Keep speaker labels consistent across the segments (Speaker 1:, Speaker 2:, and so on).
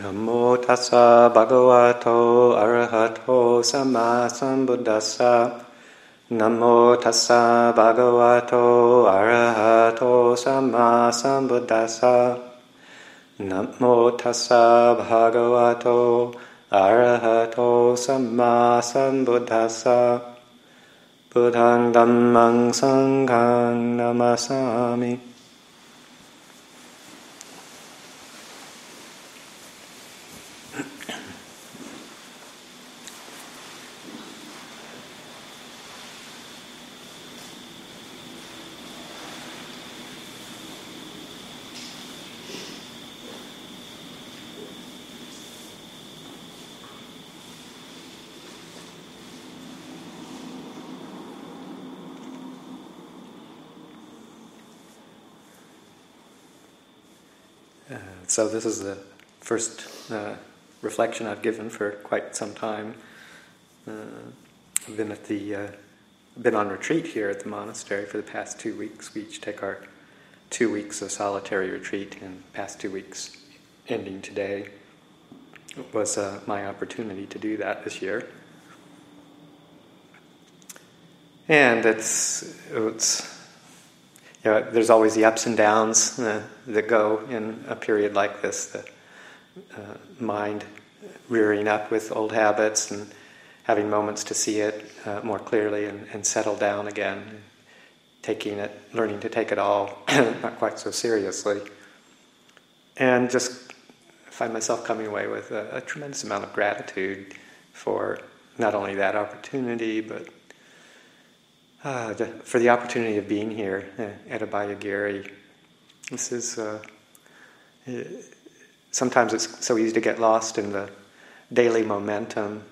Speaker 1: Namo tassa bhagavato arahato samma sambuddhassa. Namo tassa bhagavato arahato samma sambuddhassa. Namo tassa bhagavato arahato samma sambuddhassa. Buddhaṃ dhammāṃ saṅghāṃ namasami. So this is the first reflection I've given for quite some time. I've been on retreat here at the monastery for the past 2 weeks. We each take our 2 weeks of solitary retreat, and the past 2 weeks ending today was my opportunity to do that this year. And there's always the ups and downs that go in a period like this, the mind rearing up with old habits and having moments to see it more clearly and settle down again, learning to take it all not quite so seriously. And just find myself coming away with a tremendous amount of gratitude for not only that opportunity, but for the opportunity of being here at Abhayagiri. This is sometimes it's so easy to get lost in the daily momentum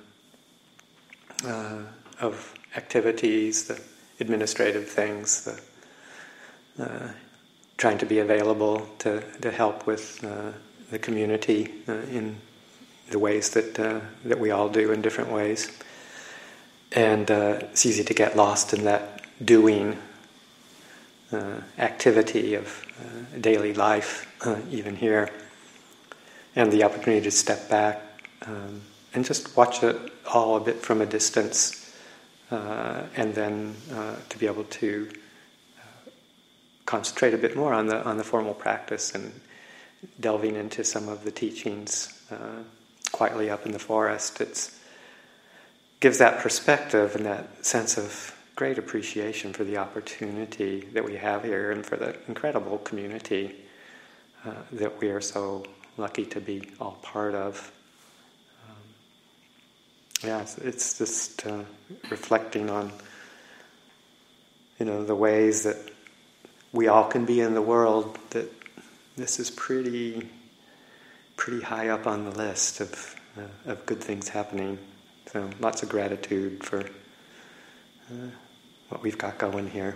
Speaker 1: of activities, the administrative things, the trying to be available to help with the community in the ways that we all do in different ways. And it's easy to get lost in that doing activity of daily life, even here. And the opportunity to step back and just watch it all a bit from a distance, and then to be able to concentrate a bit more on the formal practice and delving into some of the teachings quietly up in the forest. It gives that perspective and that sense of great appreciation for the opportunity that we have here and for the incredible community that we are so lucky to be all part of. It's just reflecting on, the ways that we all can be in the world, that this is pretty high up on the list of good things happening. So lots of gratitude for what we've got going here.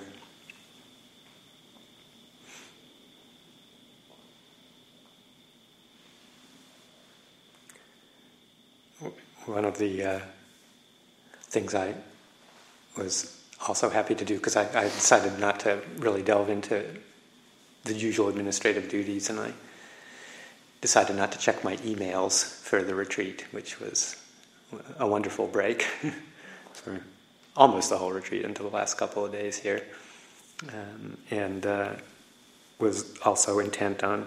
Speaker 1: One of the things I was also happy to do, because I decided not to really delve into the usual administrative duties, and I decided not to check my emails for the retreat, which was a wonderful break for almost the whole retreat until the last couple of days here, and was also intent on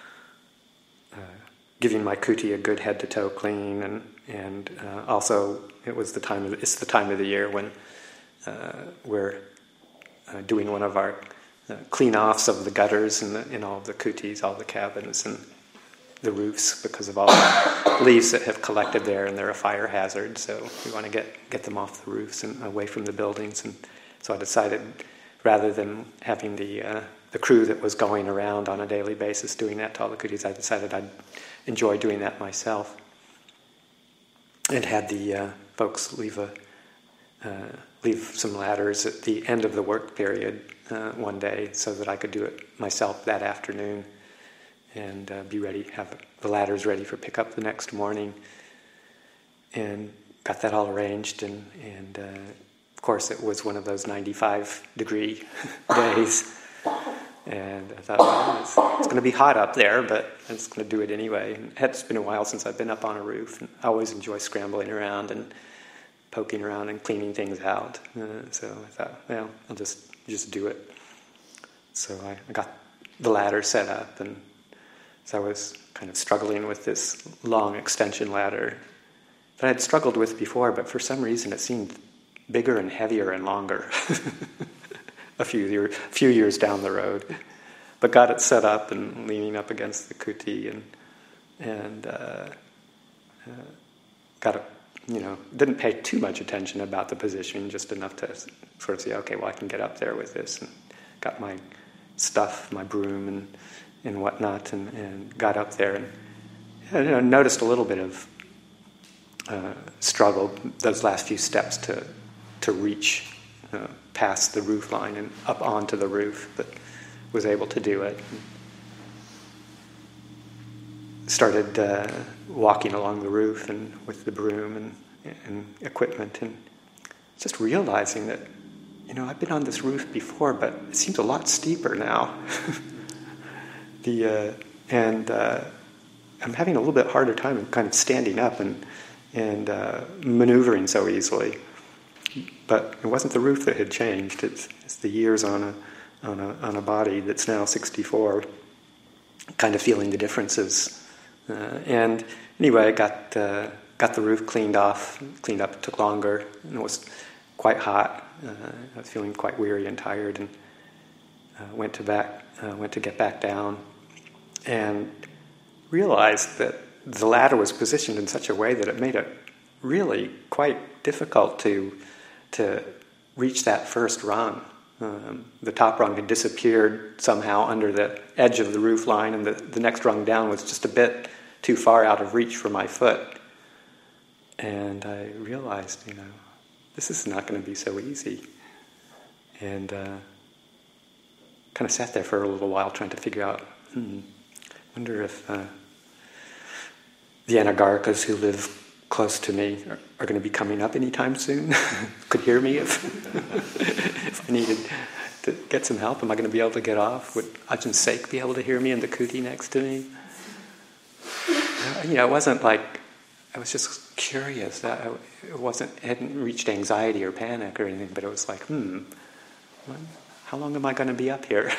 Speaker 1: giving my kuti a good head-to-toe clean, and also it's the time of the year when we're doing one of our clean-offs of the gutters in all of the kutis, all the cabins, and the roofs, because of all the leaves that have collected there, and they're a fire hazard, so we want to get them off the roofs and away from the buildings. And so I decided, rather than having the crew that was going around on a daily basis doing that to all the kutis, I decided I'd enjoy doing that myself, and had the folks leave some ladders at the end of the work period one day, so that I could do it myself that afternoon, and be ready, have the ladders ready for pickup the next morning, and got that all arranged. And of course, it was one of those 95-degree days, And I thought, well, it's going to be hot up there, but I'm just going to do it anyway. And it's been a while since I've been up on a roof, and I always enjoy scrambling around and poking around and cleaning things out. So I thought, well, I'll just do it. So I got the ladder set up, and so I was kind of struggling with this long extension ladder that I'd struggled with before, but for some reason it seemed bigger and heavier and longer a few years down the road. But got it set up and leaning up against the kuti, and got it, didn't pay too much attention about the position, just enough to sort of say, okay, well, I can get up there with this, and got my stuff, my broom and whatnot, and got up there, and noticed a little bit of struggle those last few steps to reach past the roof line and up onto the roof, but was able to do it. Started walking along the roof and with the broom and equipment, and just realizing that, I've been on this roof before, but it seems a lot steeper now. I'm having a little bit harder time kind of standing up and maneuvering so easily. But it wasn't the roof that had changed. It's the years on a body that's now 64, kind of feeling the differences. And anyway, I got the roof cleaned up. It took longer, and it was quite hot. I was feeling quite weary and tired, and went to get back down, and realized that the ladder was positioned in such a way that it made it really quite difficult to reach that first rung. The top rung had disappeared somehow under the edge of the roof line, and the next rung down was just a bit too far out of reach for my foot. And I realized, this is not going to be so easy. And kind of sat there for a little while trying to figure out, wonder if the Anagarkas who live close to me are going to be coming up anytime soon. Could hear me if I needed to get some help. Am I going to be able to get off? Would Ajahn Sek be able to hear me in the kuti next to me? It wasn't like, I was just curious. It hadn't reached anxiety or panic or anything, but it was like, how long am I going to be up here?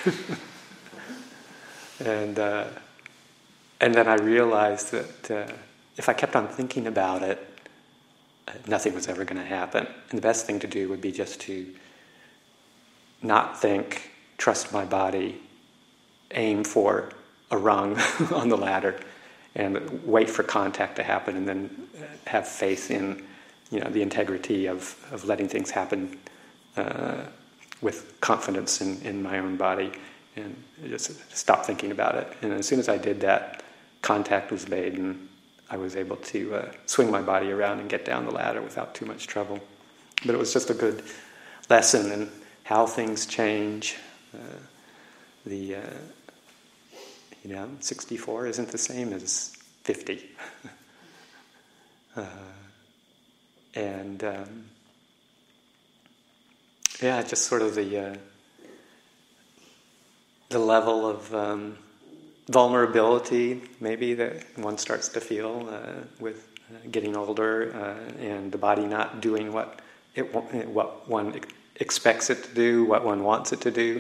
Speaker 1: And then I realized that if I kept on thinking about it, nothing was ever going to happen. And the best thing to do would be just to not think, trust my body, aim for a rung on the ladder, and wait for contact to happen, and then have faith in the integrity of letting things happen with confidence in my own body, and just stop thinking about it. And as soon as I did that, contact was made, and I was able to swing my body around and get down the ladder without too much trouble. But it was just a good lesson in how things change. 64 isn't the same as 50. Just sort of the level of vulnerability maybe that one starts to feel with getting older, and the body not doing what one expects it to do, what one wants it to do,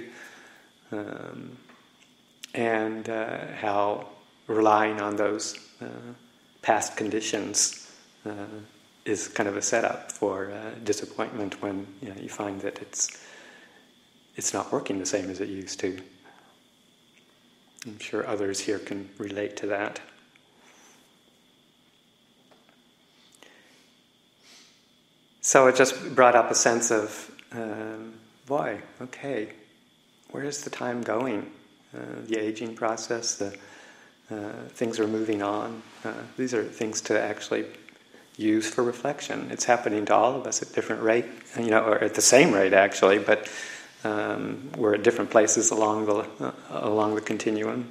Speaker 1: and how relying on those past conditions is kind of a setup for disappointment when you find that it's not working the same as it used to. I'm sure others here can relate to that. So it just brought up a sense of, boy, okay, where is the time going? The aging process, the things are moving on. These are things to actually use for reflection. It's happening to all of us at different rate, or at the same rate actually, but we're at different places along the continuum.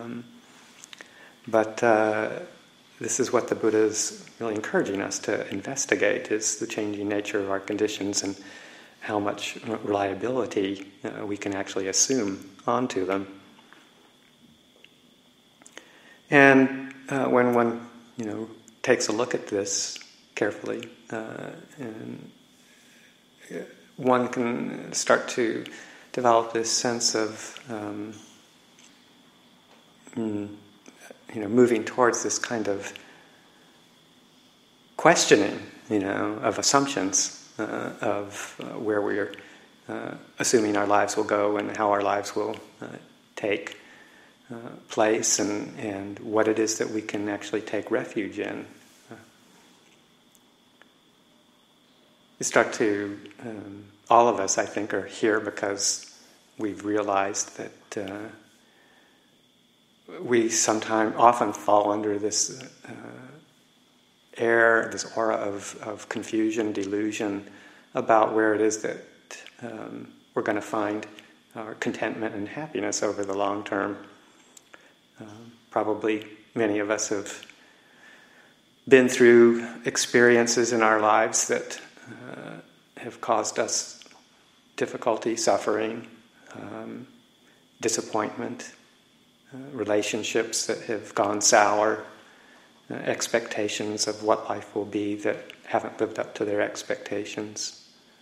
Speaker 1: But this is what the Buddha is really encouraging us to investigate: is the changing nature of our conditions, and how much reliability we can actually assume onto them. And when one, takes a look at this carefully, and one can start to develop this sense of, moving towards this kind of questioning, of assumptions of where we're assuming our lives will go and how our lives will take place, and what it is that we can actually take refuge in. We start to, all of us, I think, are here because we've realized that we often fall under this this aura of confusion, delusion about where it is that we're going to find our contentment and happiness over the long term. Probably many of us have been through experiences in our lives that have caused us difficulty, suffering, disappointment, relationships that have gone sour, expectations of what life will be that haven't lived up to their expectations.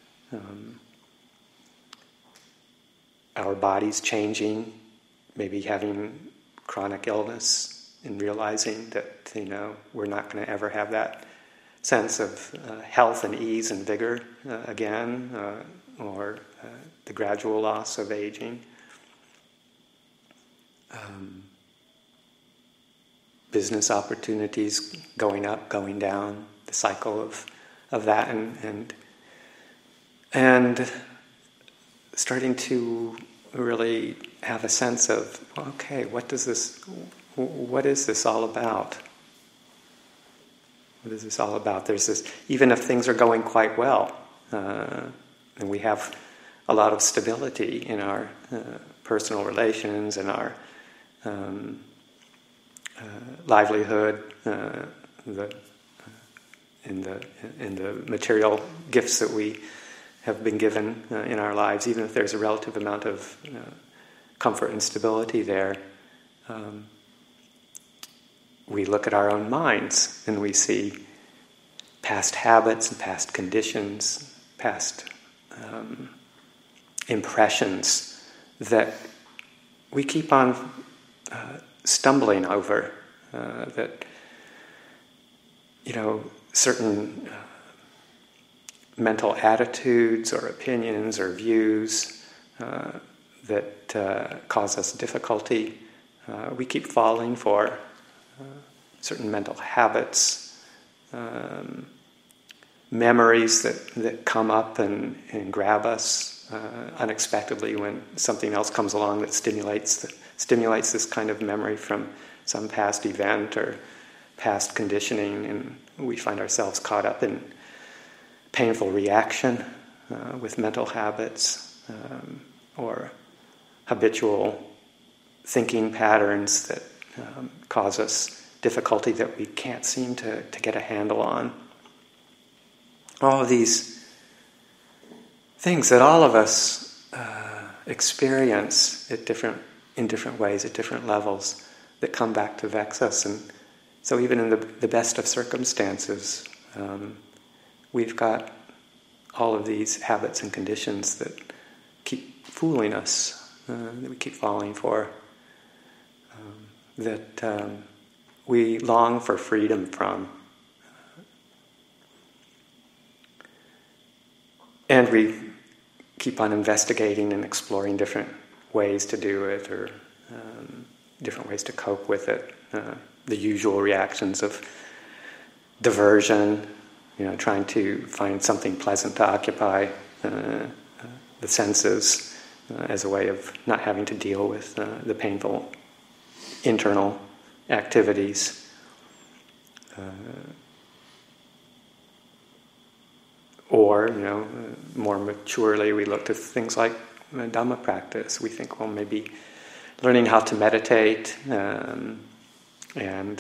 Speaker 1: Our bodies changing, maybe having chronic illness and realizing that, we're not going to ever have that sense of health and ease and vigor again, or the gradual loss of aging. Business opportunities going up, going down, the cycle of that, and starting to really have a sense of, okay, what is this all about? What is this all about? There's this, even if things are going quite well, and we have a lot of stability in our personal relations and our livelihood, in the material gifts that we have been given in our lives, even if there's a relative amount of comfort and stability there, we look at our own minds and we see past habits and past conditions, past impressions that we keep on stumbling over, that certain mental attitudes or opinions or views that cause us difficulty, we keep falling for certain mental habits, memories that come up and grab us unexpectedly when something else comes along that stimulates this kind of memory from some past event or past conditioning, and we find ourselves caught up in painful reaction with mental habits or habitual thinking patterns that cause us difficulty that we can't seem to get a handle on. All of these things that all of us experience in different ways, at different levels, that come back to vex us. And so even in the best of circumstances, we've got all of these habits and conditions that keep fooling us, that we keep falling for, that we long for freedom from. And we keep on investigating and exploring different ways to do it, or different ways to cope with it. The usual reactions of diversion, trying to find something pleasant to occupy the senses as a way of not having to deal with the painful internal activities. Or, more maturely, we look to things like Dhamma practice. We think, well, maybe learning how to meditate and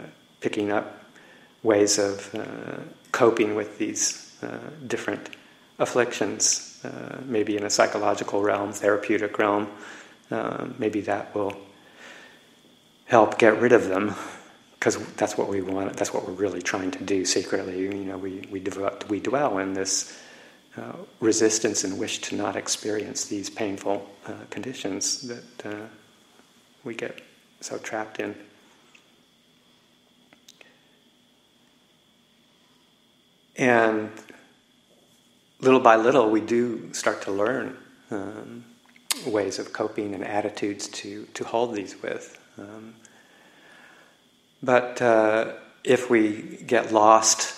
Speaker 1: picking up ways of coping with these different afflictions, maybe in a psychological realm, therapeutic realm. Maybe that will help get rid of them, because that's what we want. That's what we're really trying to do secretly. We dwell in this resistance and wish to not experience these painful conditions that we get so trapped in. And little by little, we do start to learn ways of coping and attitudes to hold these with. But if we get lost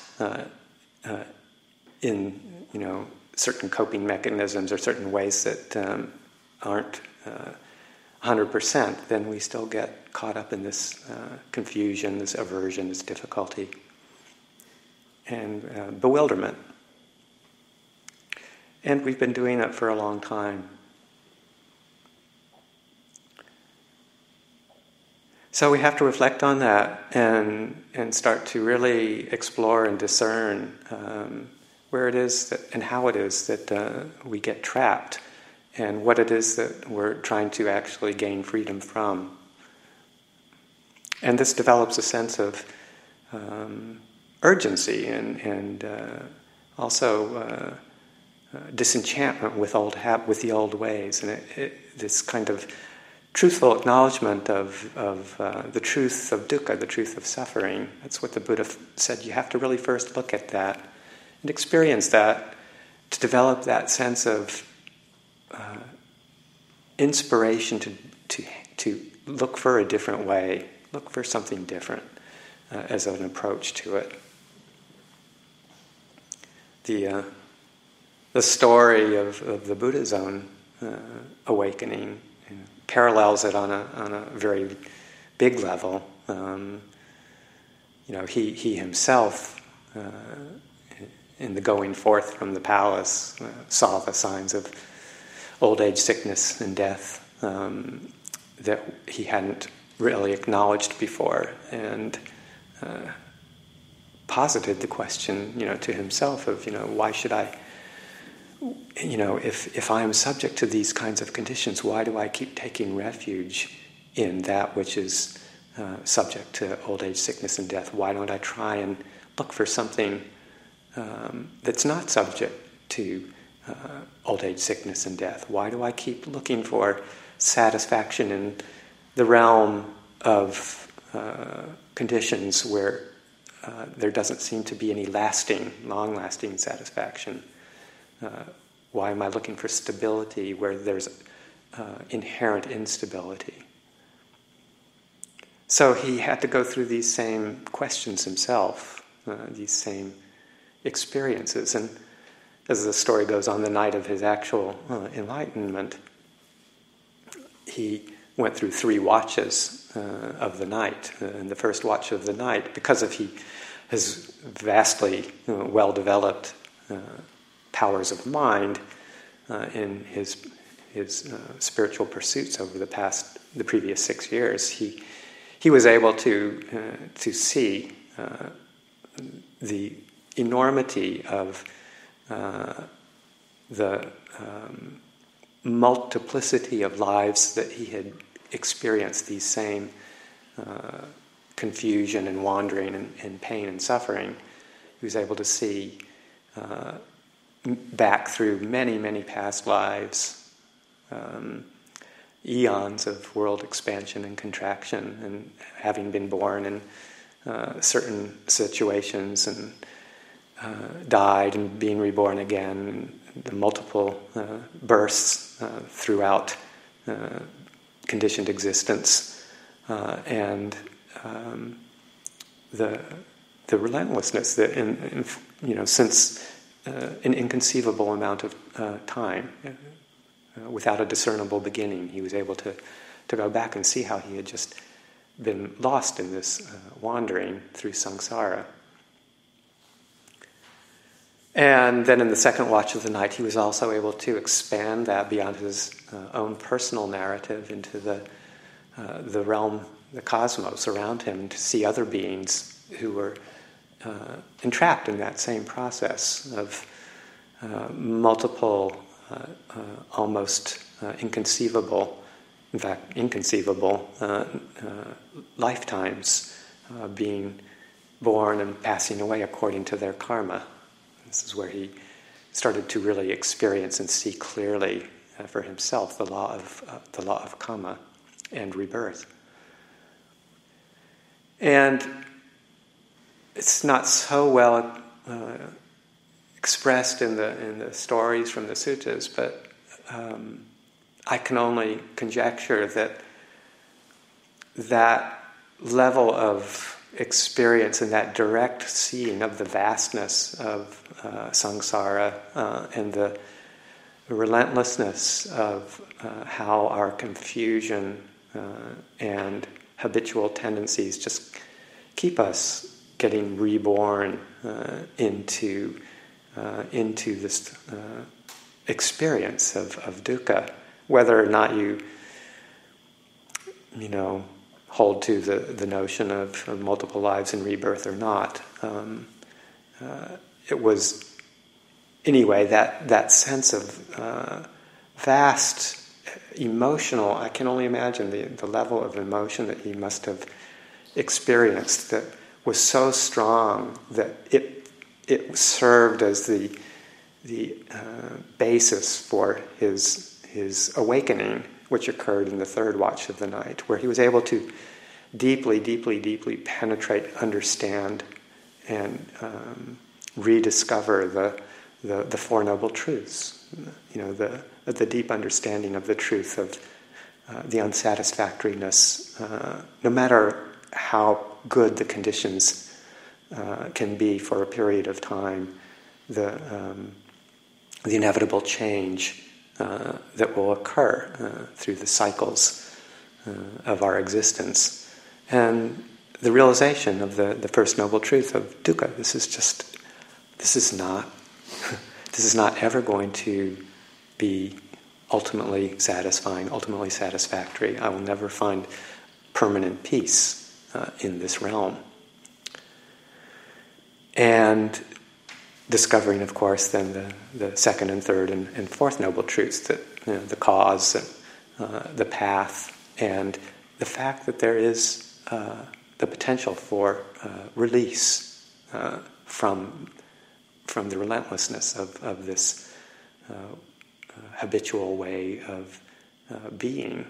Speaker 1: in certain coping mechanisms or certain ways that aren't 100%, then we still get caught up in this confusion, this aversion, this difficulty, and bewilderment. And we've been doing it for a long time. So we have to reflect on that and start to really explore and discern where it is that, and how it is that we get trapped, and what it is that we're trying to actually gain freedom from. And this develops a sense of urgency and also disenchantment with the old ways, and this kind of truthful acknowledgement of the truth of dukkha, the truth of suffering. That's what the Buddha said. You have to really first look at that and experience that to develop that sense of inspiration to look for a different way, look for something different as an approach to it. The story of the Buddha's own awakening parallels it on a very big level. He himself, in the going forth from the palace, saw the signs of old age, sickness, and death that he hadn't really acknowledged before, and posited the question, to himself of, why should I? If I am subject to these kinds of conditions, why do I keep taking refuge in that which is subject to old age, sickness, and death? Why don't I try and look for something that's not subject to old age, sickness, and death? Why do I keep looking for satisfaction in the realm of conditions where there doesn't seem to be any long-lasting satisfaction? Why am I looking for stability where there's inherent instability? So he had to go through these same questions himself, these same experiences. And as the story goes on, the night of his actual enlightenment, he went through 3 watches of the night. In the first watch of the night, because of his vastly well-developed powers of mind in his spiritual pursuits over the previous 6 years, he was able to see the enormity of the multiplicity of lives that he had experienced, these same confusion and wandering and pain and suffering. He was able to see back through many, many past lives, eons of world expansion and contraction, and having been born in certain situations and died and being reborn again, and the multiple births throughout conditioned existence, and the relentlessness that since an inconceivable amount of time, without a discernible beginning, he was able to go back and see how he had just been lost in this wandering through samsara. And then in the second watch of the night, he was also able to expand that beyond his own personal narrative into the realm, the cosmos around him, and to see other beings who were entrapped in that same process of multiple, almost inconceivable, in fact, inconceivable lifetimes being born and passing away according to their karma. This is where he started to really experience and see clearly for himself the law of karma and rebirth. And it's not so well expressed in the stories from the suttas, but I can only conjecture that level of experience and that direct seeing of the vastness of samsara and the relentlessness of how our confusion and habitual tendencies just keep us getting reborn into this experience of dukkha, whether or not you hold to the notion of multiple lives and rebirth or not. It was, anyway, that sense of vast emotional, I can only imagine the level of emotion that he must have experienced that was so strong that it served as the basis for his awakening, which occurred in the third watch of the night, where he was able to deeply, deeply, deeply penetrate, understand, and rediscover the Four Noble Truths. The deep understanding of the truth of the unsatisfactoriness, no matter how good the conditions can be for a period of time, the inevitable change that will occur through the cycles of our existence, and the realization of the first noble truth of dukkha. This is not ever going to be ultimately satisfying, ultimately satisfactory. I will never find permanent peace in this realm. And discovering, of course, then the second and third and fourth noble truths, that the cause, the path, and the fact that there is the potential for release from the relentlessness of this habitual way of being.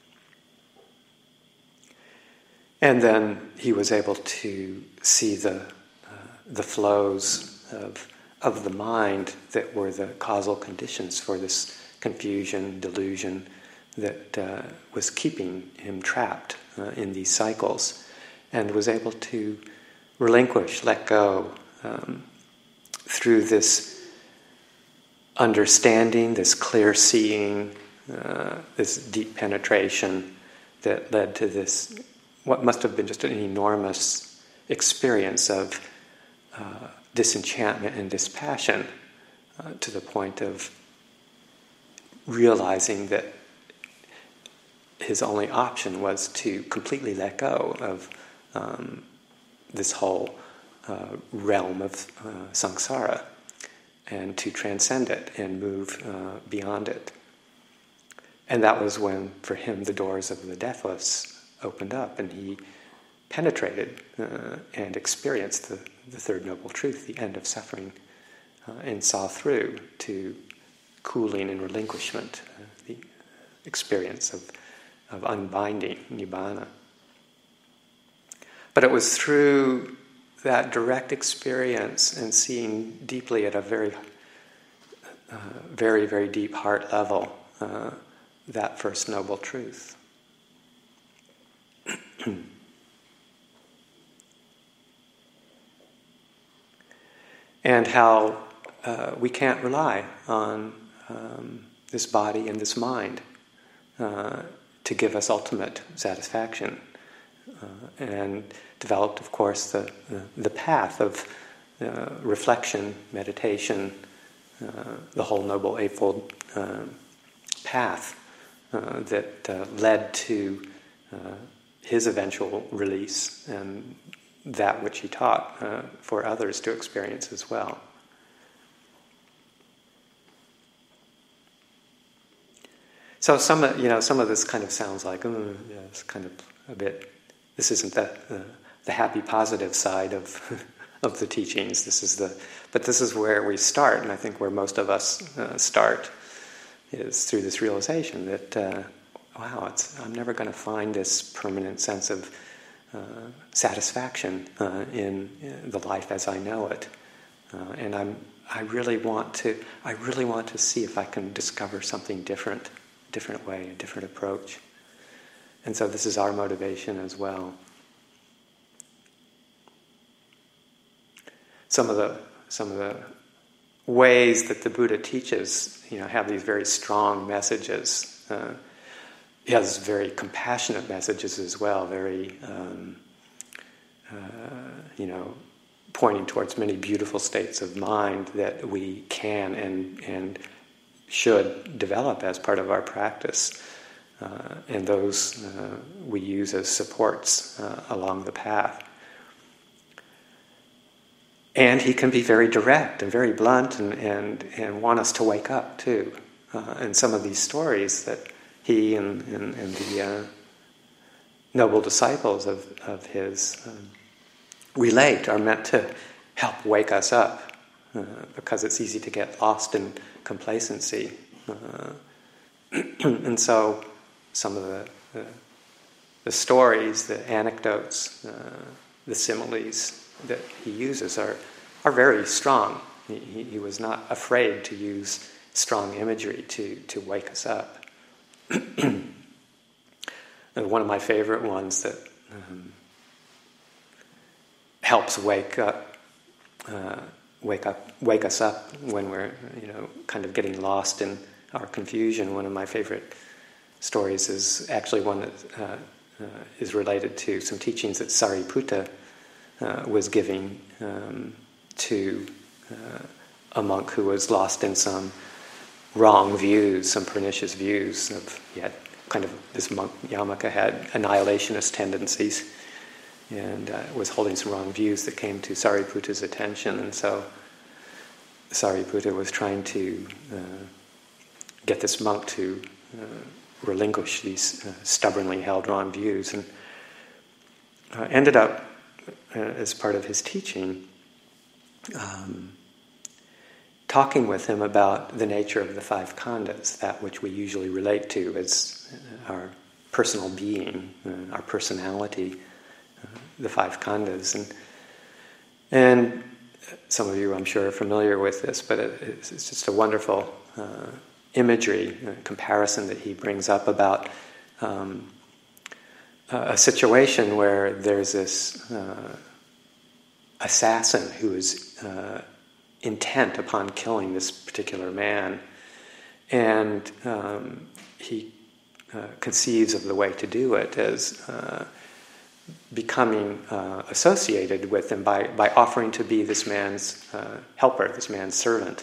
Speaker 1: And then he was able to see the flows of the mind that were the causal conditions for this confusion, delusion that was keeping him trapped in these cycles, and was able to relinquish, let go, through this understanding, this clear seeing, this deep penetration that led to this, what must have been just an enormous experience of disenchantment and dispassion, to the point of realizing that his only option was to completely let go of this whole realm of samsara, and to transcend it and move beyond it. And that was when, for him, the doors of the deathless opened up, and he penetrated and experienced the third noble truth, the end of suffering, and saw through to cooling and relinquishment, the experience of unbinding, nibbana. But it was through that direct experience and seeing deeply at a very, very, very deep heart level that first noble truth. And how we can't rely on this body and this mind to give us ultimate satisfaction. And developed, of course, the path of reflection, meditation, the whole Noble Eightfold path that led to his eventual release, and that which he taught for others to experience as well. So some of this kind of sounds like, yeah, it's kind of a bit. This isn't the happy, positive side of of the teachings. But this is where we start, and I think where most of us start is through this realization that wow, I'm never going to find this permanent sense of satisfaction in the life as I know it, and I really want to see if I can discover something different way, a different approach. And so this is our motivation as well. Some of the ways that the Buddha teaches, have these very strong messages. He has very compassionate messages as well, very, pointing towards many beautiful states of mind that we can and should develop as part of our practice. And those we use as supports along the path. And he can be very direct and very blunt and want us to wake up too. And some of these stories that he and the noble disciples of his relate are meant to help wake us up, because it's easy to get lost in complacency. And so some of the stories, the anecdotes, the similes that he uses are very strong. He was not afraid to use strong imagery to wake us up. One of my favorite ones that helps wake us up when we're kind of getting lost in our confusion. One of my favorite stories is actually one that is related to some teachings that Sariputta was giving to a monk who was lost in some wrong views, some pernicious views this monk Yamaka had annihilationist tendencies, and was holding some wrong views that came to Sariputta's attention. And so Sariputta was trying to get this monk to relinquish these stubbornly held wrong views, and ended up, as part of his teaching, talking with him about the nature of the five khandhas, that which we usually relate to as our personal being, our personality, the five khandhas. And some of you, I'm sure, are familiar with this, but it's just a wonderful imagery, comparison that he brings up about a situation where there's this assassin who is intent upon killing this particular man, and he conceives of the way to do it as becoming associated with him by offering to be this man's helper, this man's servant.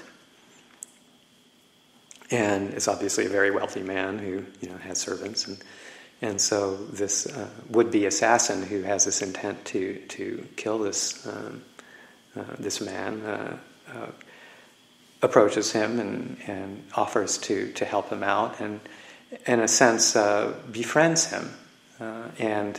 Speaker 1: And is obviously a very wealthy man who has servants, and so this would-be assassin who has this intent to kill this man approaches him and offers to help him out, and in a sense befriends him, and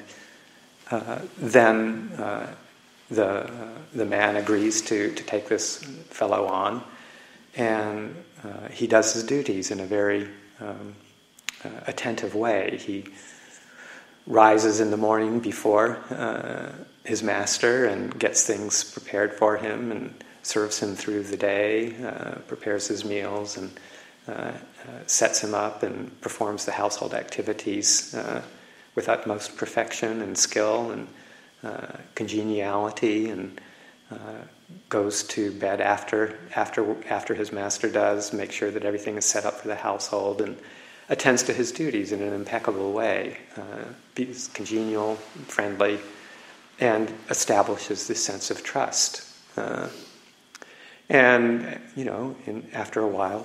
Speaker 1: then the man agrees to take this fellow on, and he does his duties in a very attentive way. He rises in the morning before his master and gets things prepared for him and serves him through the day, prepares his meals, and sets him up and performs the household activities with utmost perfection and skill and congeniality, and goes to bed after his master does, make sure that everything is set up for the household, and attends to his duties in an impeccable way, be congenial, friendly, and establishes this sense of trust. And after a while,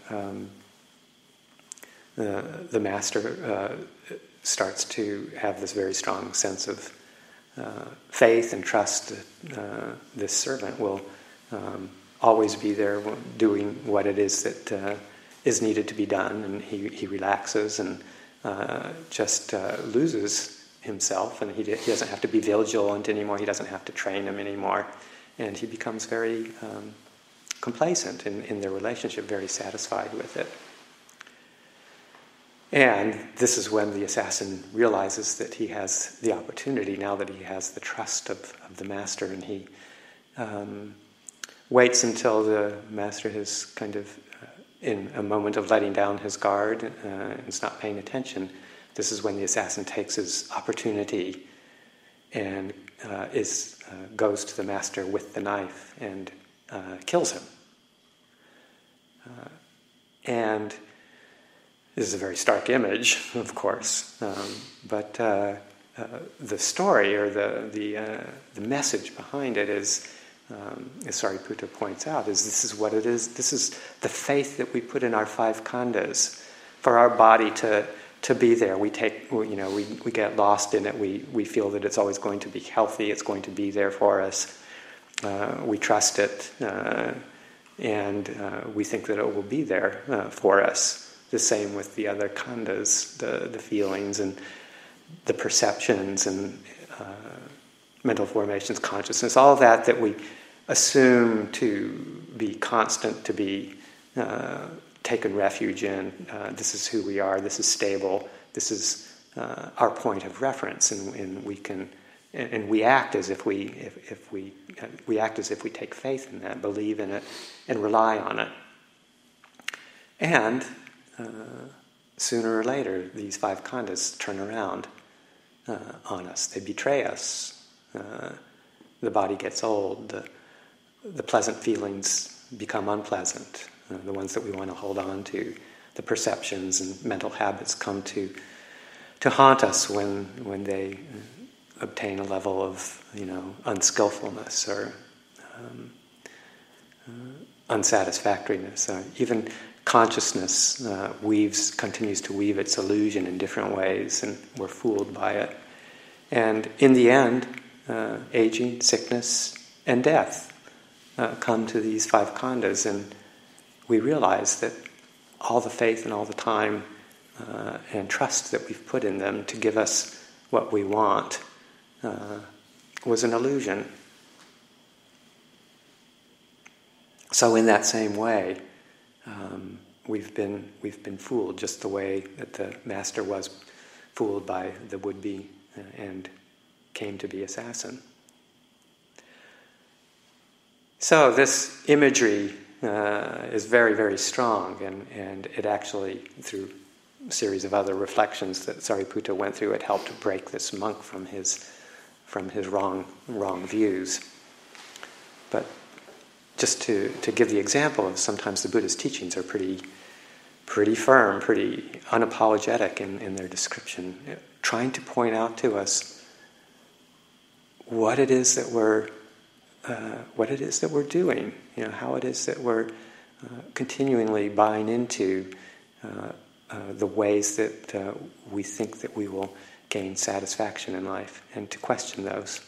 Speaker 1: the master starts to have this very strong sense of faith and trust that this servant will always be there doing what it is that is needed to be done, and he relaxes and just loses himself, and he doesn't have to be vigilant anymore, he doesn't have to train him anymore, and he becomes very complacent in their relationship, very satisfied with it. And this is when the assassin realizes that he has the opportunity, now that he has the trust of the master, and he waits until the master has kind of, in a moment of letting down his guard, and is not paying attention. This is when the assassin takes his opportunity and goes to the master with the knife and kills him. And this is a very stark image, of course, but the story or the message behind it is, as Sariputta points out, is this is what it is. This is the faith that we put in our five khandhas for our body to be there. We get lost in it. We feel that it's always going to be healthy. It's going to be there for us. We trust it, and we think that it will be there for us. The same with the other khandhas, the feelings and the perceptions and mental formations, consciousness, all of that we assume to be constant, to be taken refuge in. This is who we are. This is stable. This is our point of reference, and we can, and we act as if we take faith in that, believe in it, and rely on it. And sooner or later, these five khandhas turn around on us. They betray us. The body gets old. The pleasant feelings become unpleasant. The ones that we want to hold on to. The perceptions and mental habits come to haunt us when they obtain a level of unskillfulness or unsatisfactoriness. Even consciousness continues to weave its illusion in different ways, and we're fooled by it. And in the end, aging, sickness, and death come to these five khandhas, and we realize that all the faith and all the time and trust that we've put in them to give us what we want was an illusion. So in that same way, we've been fooled, just the way that the master was fooled by the would-be and came to be assassin. So this imagery is very, very strong, and it actually, through a series of other reflections that Sariputta went through, it helped to break this monk from his wrong views. But just to give the example of, sometimes the Buddha's teachings are pretty firm, pretty unapologetic in their description, trying to point out to us what it is that we're doing, how it is that we're continually buying into the ways that we think that we will gain satisfaction in life, and to question those.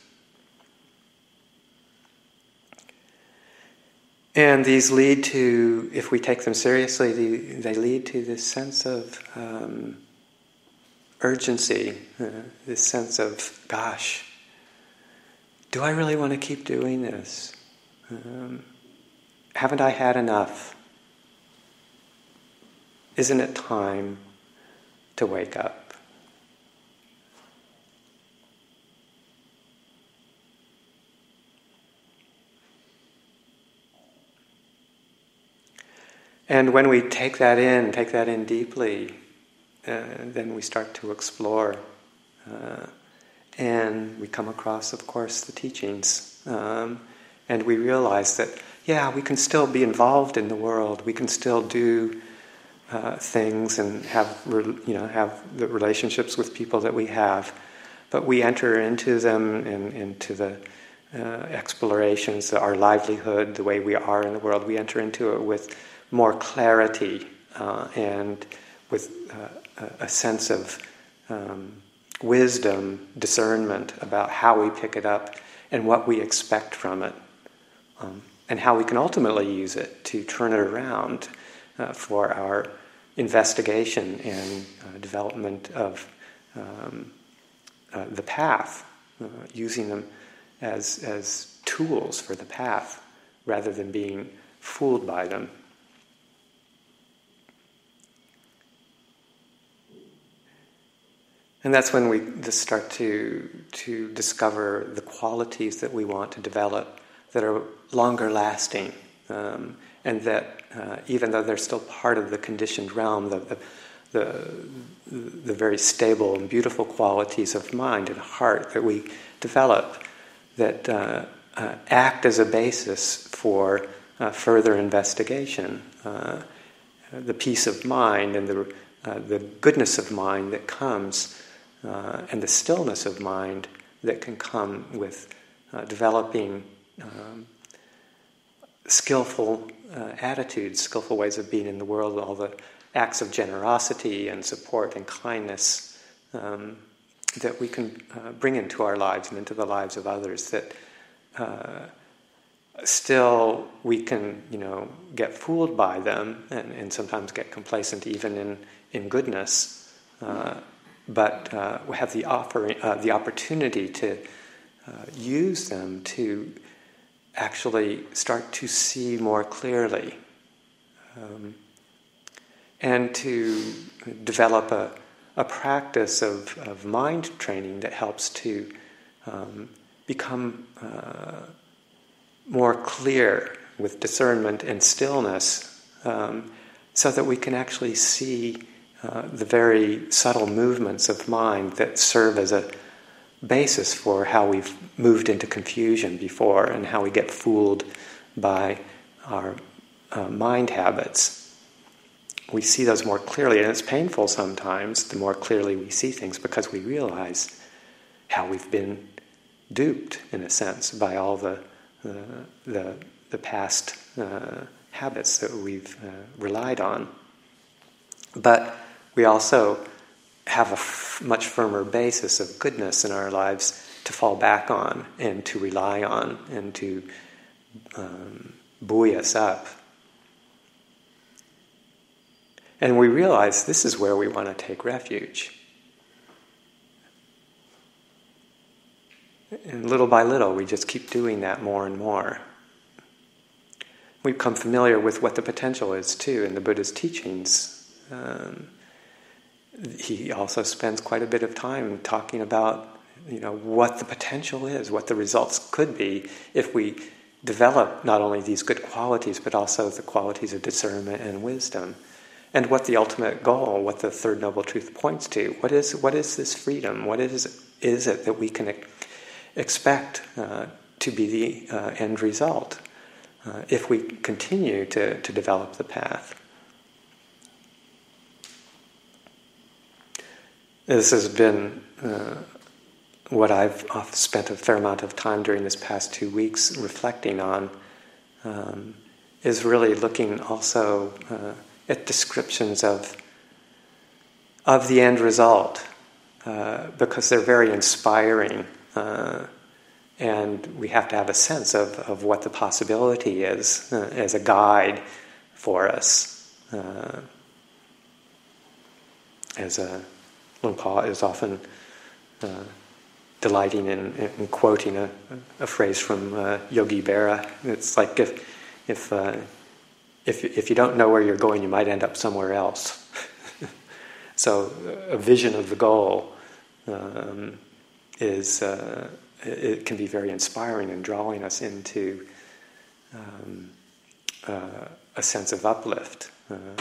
Speaker 1: And these lead to, if we take them seriously, they lead to this sense of urgency, this sense of, gosh, do I really want to keep doing this? Haven't I had enough? Isn't it time to wake up? And when we take that in deeply, then we start to explore. And we come across, of course, the teachings. And we realize that, we can still be involved in the world. We can still do things and have the relationships with people that we have. But we enter into them and into the explorations, our livelihood, the way we are in the world. We enter into it with more clarity and with a sense of wisdom, discernment about how we pick it up and what we expect from it, and how we can ultimately use it to turn it around for our investigation and development of the path, using them as tools for the path rather than being fooled by them. And that's when we just start to discover the qualities that we want to develop that are longer lasting, and that even though they're still part of the conditioned realm, the very stable and beautiful qualities of mind and heart that we develop, that act as a basis for further investigation. The peace of mind and the goodness of mind that comes, and the stillness of mind that can come with developing skillful attitudes, skillful ways of being in the world, all the acts of generosity and support and kindness that we can bring into our lives and into the lives of others, that still we can, get fooled by them and sometimes get complacent even in goodness, but we have the opportunity to use them to actually start to see more clearly, and to develop a practice of mind training that helps to become more clear with discernment and stillness, so that we can actually see the very subtle movements of mind that serve as a basis for how we've moved into confusion before and how we get fooled by our mind habits. We see those more clearly, and it's painful sometimes the more clearly we see things, because we realize how we've been duped, in a sense, by all the past habits that we've relied on. But we also have a much firmer basis of goodness in our lives to fall back on and to rely on and to buoy us up. And we realize this is where we want to take refuge. And little by little, we just keep doing that more and more. We've become familiar with what the potential is, too, in the Buddha's teachings. He also spends quite a bit of time talking about, what the potential is, what the results could be if we develop not only these good qualities, but also the qualities of discernment and wisdom, and what the ultimate goal, what the Third Noble Truth points to. What is this freedom? What is it that we can expect to be the end result if we continue to develop the path? This has been what I've spent a fair amount of time during this past 2 weeks reflecting on, is really looking also at descriptions of the end result, because they're very inspiring, and we have to have a sense of what the possibility is as a guide for us, Luang Por is often delighting in quoting a phrase from Yogi Berra. It's like if you don't know where you're going, you might end up somewhere else. So a vision of the goal it can be very inspiring in drawing us into a sense of uplift.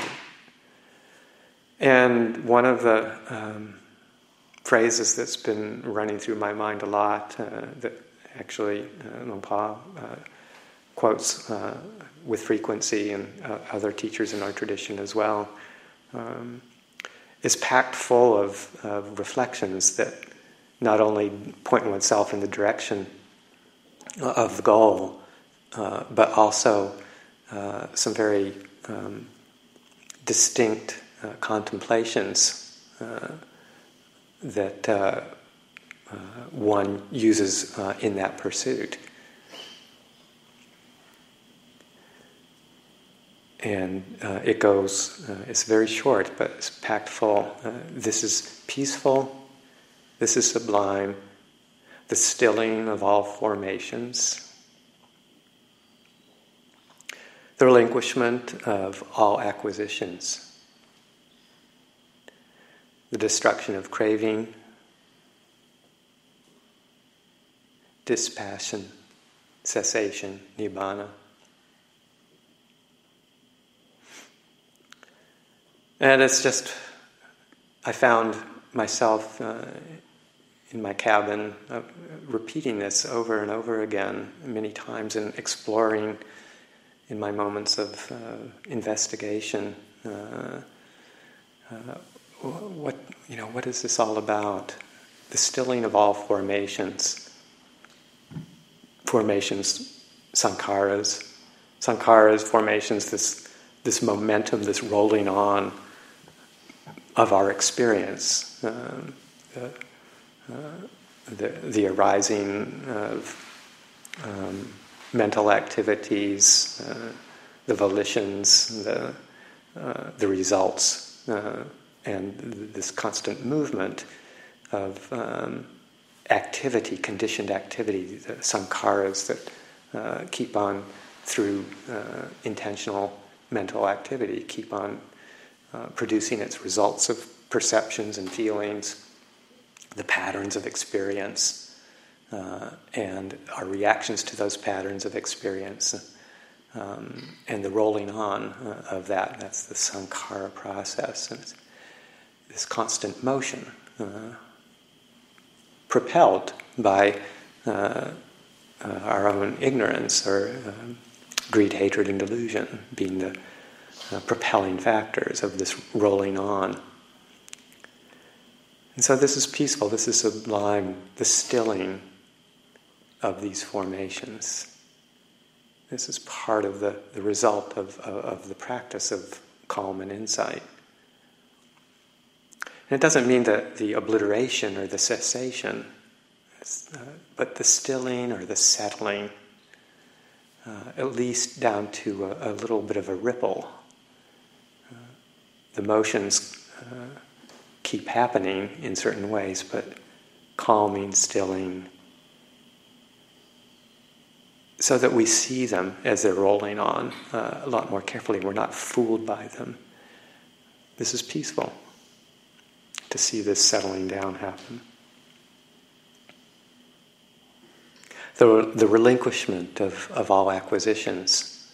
Speaker 1: And one of the phrases that's been running through my mind a lot, that actually Luang Por quotes with frequency, and other teachers in our tradition as well, is packed full of reflections that not only point oneself in the direction of the goal, but also some very distinct contemplations that one uses in that pursuit. it goes, it's very short, but it's packed full. This is peaceful, this is sublime, the stilling of all formations, the relinquishment of all acquisitions, the destruction of craving, dispassion, cessation, nibbana. And it's just, I found myself in my cabin repeating this over and over again many times and exploring in my moments of investigation what is this all about? The stilling of all formations, sankharas, formations, this momentum, this rolling on of our experience, the arising of mental activities, the volitions, the results, and this constant movement of activity, conditioned activity, the sankharas that keep on through intentional mental activity, keep on producing its results of perceptions and feelings, the patterns of experience, and our reactions to those patterns of experience, and the rolling on of that. That's the sankhara process. And it's this constant motion, propelled by our own ignorance or greed, hatred, and delusion being the propelling factors of this rolling on. And so this is peaceful, this is sublime, the stilling of these formations. This is part of the result of the practice of calm and insight. And it doesn't mean that the obliteration or the cessation, but the stilling or the settling, at least down to a little bit of a ripple. The motions keep happening in certain ways, but calming, stilling, so that we see them as they're rolling on a lot more carefully. We're not fooled by them. This is peaceful, to see this settling down happen. The relinquishment of all acquisitions,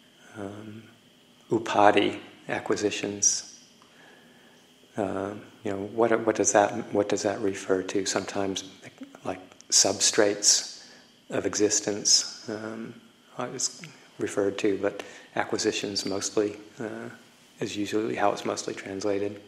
Speaker 1: upadhi, acquisitions. What does that refer to? Sometimes like substrates of existence is referred to, but acquisitions mostly is usually how it's mostly translated.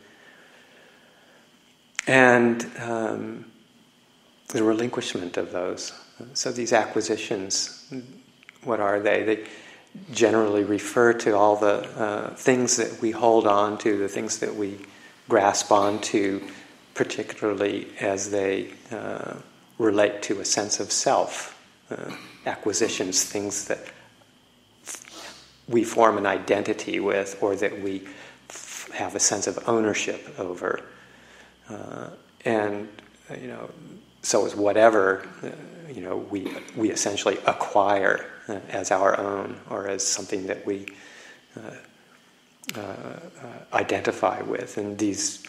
Speaker 1: And the relinquishment of those. So these acquisitions, what are they? They generally refer to all the things that we hold on to, the things that we grasp onto, particularly as they relate to a sense of self. Acquisitions, things that we form an identity with, or that we have a sense of ownership over. So is whatever we essentially acquire as our own, or as something that we identify with, and these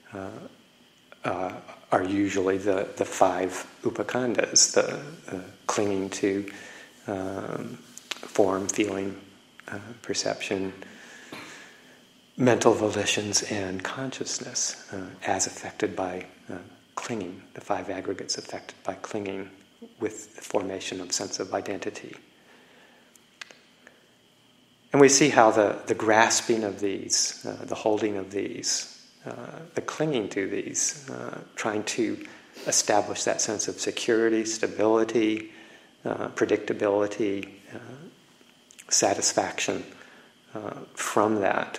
Speaker 1: are usually the five upakhandhas, the clinging to form, feeling, perception, mental volitions, and consciousness, as affected by clinging, the five aggregates affected by clinging with the formation of sense of identity. And we see how the grasping of these, the holding of these, the clinging to these, trying to establish that sense of security, stability, predictability, satisfaction from that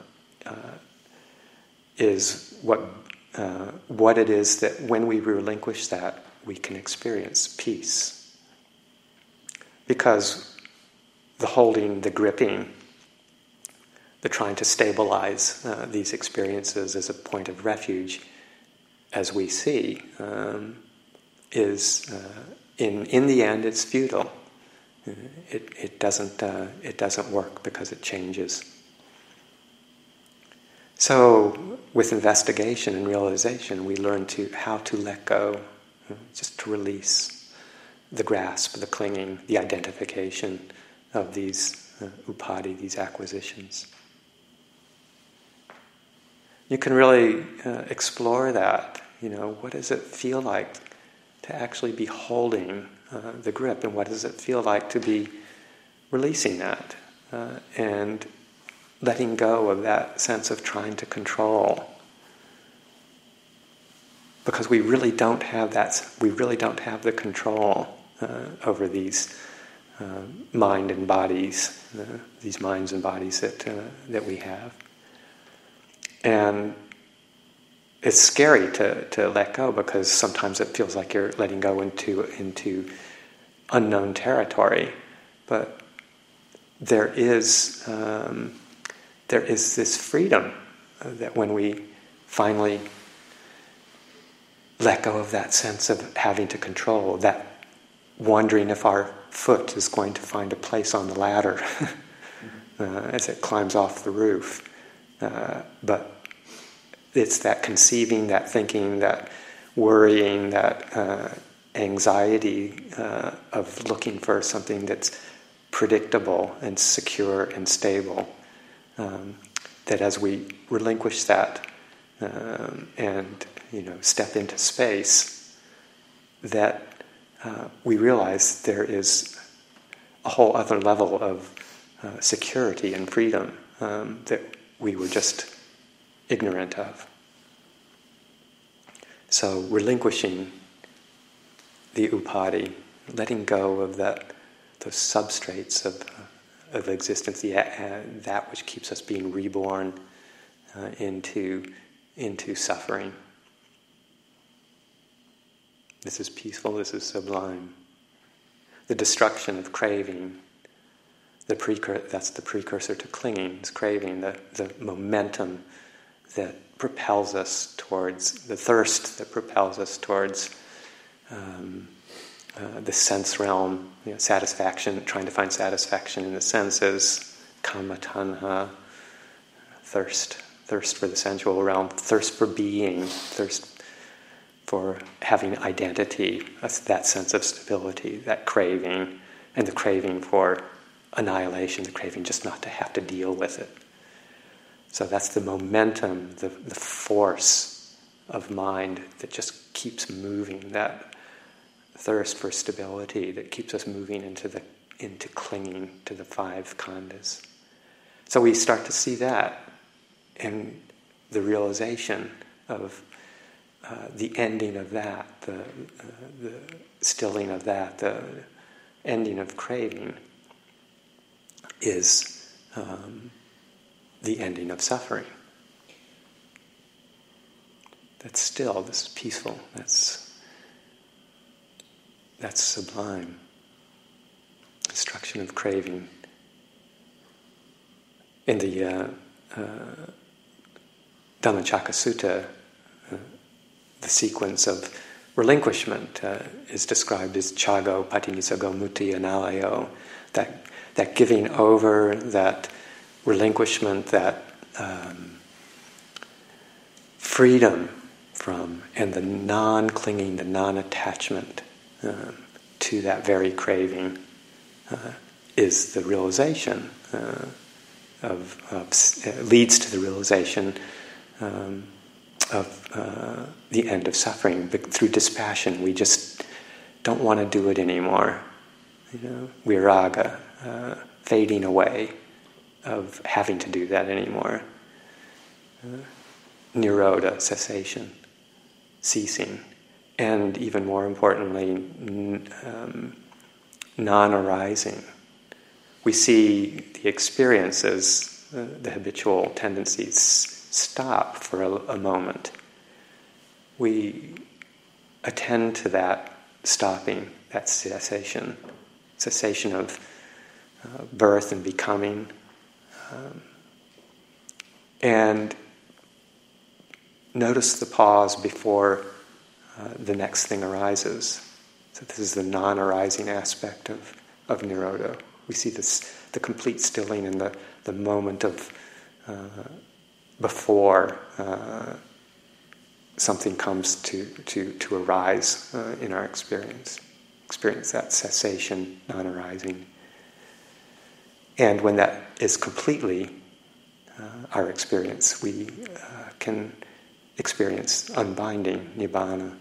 Speaker 1: is what it is that when we relinquish that, we can experience peace. Because the holding, the gripping, the trying to stabilize these experiences as a point of refuge, as we see, is in the end it's futile. It doesn't work because it changes. So with investigation and realization, we learn how to let go, just to release the grasp, the clinging, the identification of these upadhi, these acquisitions. You can really explore that. What does it feel like to actually be holding the grip, and what does it feel like to be releasing that and letting go of that sense of trying to control? Because we really don't have that. We really don't have the control over these mind and bodies, these minds and bodies that we have. And it's scary to let go, because sometimes it feels like you're letting go into unknown territory. But there is this freedom that when we finally let go of that sense of having to control, that wondering if our foot is going to find a place on the ladder as it climbs off the roof. But it's that conceiving, that thinking, that worrying, that anxiety of looking for something that's predictable and secure and stable, that as we relinquish that and step into space, that we realize there is a whole other level of security and freedom that we were just ignorant of. So relinquishing the upadhi, letting go of those substrates of existence, that which keeps us being reborn into suffering. This is peaceful, this is sublime. The destruction of craving, that's the precursor to clinging, is craving, the momentum that propels us towards, the thirst that propels us towards the sense realm, satisfaction, trying to find satisfaction in the senses, kama tanha, thirst for the sensual realm, thirst for being, thirst for having identity, that sense of stability, that craving, and the craving for annihilation, the craving just not to have to deal with it. So that's the momentum, the force of mind that just keeps moving, that thirst for stability that keeps us moving into clinging to the five khandhas. So we start to see that, and the realization of the ending of that, the stilling of that, the ending of craving is the ending of suffering. That's still, this is peaceful, that's sublime. Destruction of craving. In the Dhammacakka Sutta, the sequence of relinquishment is described as chago, patinisago, muti, analayo, that giving over, that relinquishment, that freedom from, and the non-clinging, the non-attachment to that very craving is the realization leads to the realization of the end of suffering. But through dispassion, we just don't want to do it anymore. Viraga, fading away of having to do that anymore. Nirodha, cessation, ceasing. And even more importantly, non-arising. We see the experiences, the habitual tendencies stop for a moment. We attend to that stopping, that cessation of birth and becoming, And notice the pause before the next thing arises. So this is the non-arising aspect of Nirodha. We see the complete stilling in the moment of before something comes to arise in our experience. Experience that cessation, non-arising. And when that is completely our experience, we can experience unbinding, nibbana.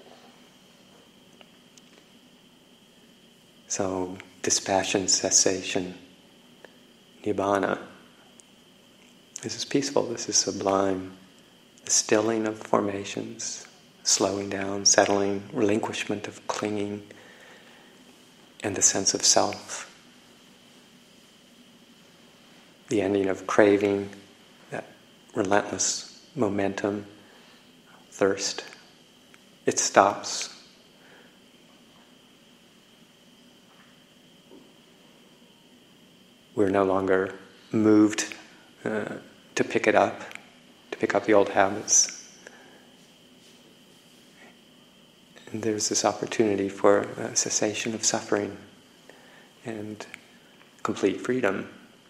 Speaker 1: So, dispassion, cessation, nibbana. This is peaceful, this is sublime. The stilling of formations, slowing down, settling, relinquishment of clinging, and the sense of self. The ending of craving, that relentless momentum, thirst. It stops. We're no longer moved to pick it up, to pick up the old habits. And there's this opportunity for a cessation of suffering and complete freedom.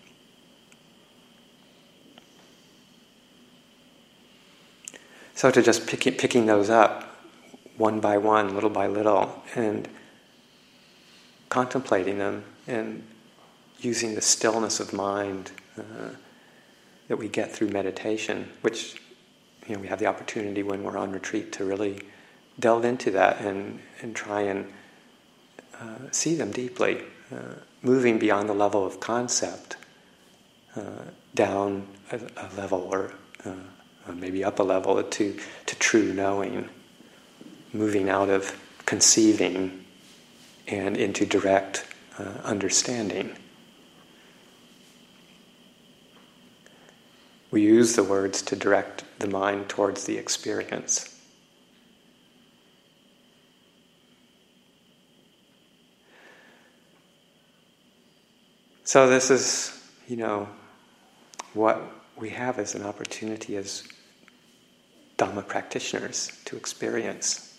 Speaker 1: So to just picking those up one by one, little by little, and contemplating them and using the stillness of mind that we get through meditation, which we have the opportunity when we're on retreat to really delve into that and try and see them deeply, moving beyond the level of concept down a level or maybe up a level to true knowing, moving out of conceiving and into direct understanding. We use the words to direct the mind towards the experience. So this is, what we have as an opportunity as Dhamma practitioners to experience.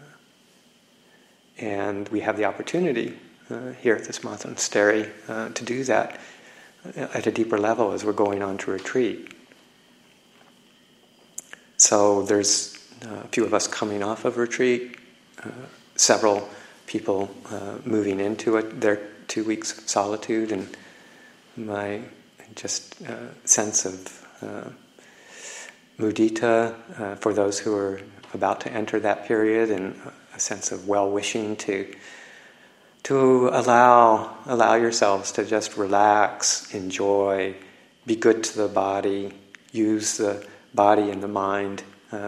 Speaker 1: And we have the opportunity here at this monastery to do that at a deeper level as we're going on to retreat. So there's a few of us coming off of retreat, several people moving into it, their 2 weeks of solitude, and my just sense of mudita for those who are about to enter that period, and a sense of well-wishing to allow yourselves to just relax, enjoy, be good to the body, use the body and the mind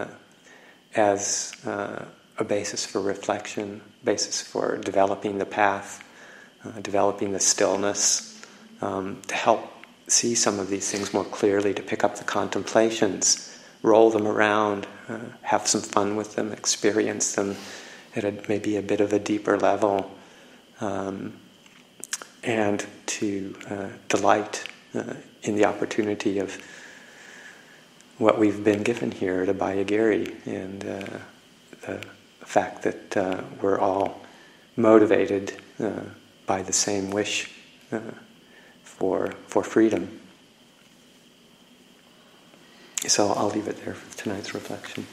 Speaker 1: as a basis for reflection, basis for developing the path, developing the stillness, to help see some of these things more clearly, to pick up the contemplations, roll them around, have some fun with them, experience them at maybe a bit of a deeper level, and to delight in the opportunity of what we've been given here at Abhayagiri, and the fact that we're all motivated by the same wish for freedom. So I'll leave it there for tonight's reflection.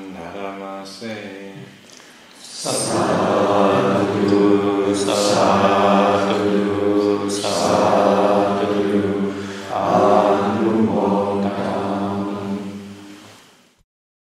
Speaker 1: Sadhu, sadhu.